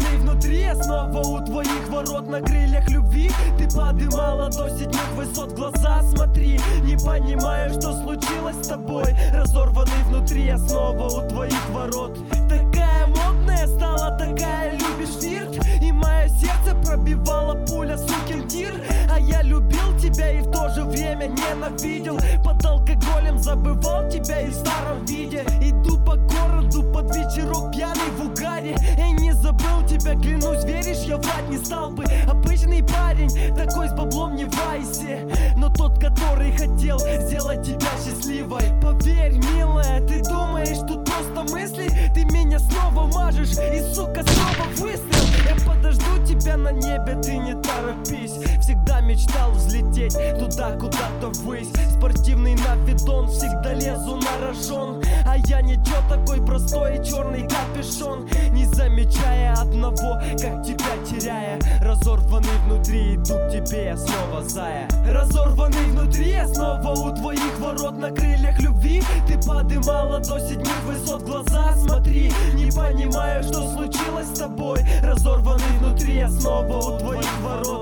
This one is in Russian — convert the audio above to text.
Разорванный внутри, я снова у твоих ворот. На крыльях любви ты подымала до седьмых высот. Глаза смотри, не понимаю, что случилось с тобой. Разорванный внутри, я снова у твоих ворот. Такая модная стала, такая любишь флирт. И мое сердце пробивала пуля, сукин тир. А я любил тебя и в то же время ненавидел. Под алкоголем забывал тебя и в старом виде. Иду по городу под вечерок пьяный в угаре. Эй, не забыл тебя, клянусь, веришь, я врать не стал бы. Обычный парень, такой с баблом не вайсе, но тот, который хотел сделать тебя счастливой. Поверь, милая, ты думаешь, тут просто мысли. Ты меня снова мажешь и, сука, снова выстрел. Я подожду тебя на небе, ты не торопись. Всегда мечтал взлететь туда, куда-то ввысь. Спортивный навидон, всегда лезу на рожон. А я ничего, такой простой черный капюшон. Не замечая одного, как тебя теряя. Разорванный внутри, иду к тебе, я снова зая. Разорванный внутри, я снова у твоих ворот. На крыльях любви ты подымала до седьмых высот. Глаза смотри, не понимаю, что случилось с тобой. Разорванный внутри, я снова у твоих ворот.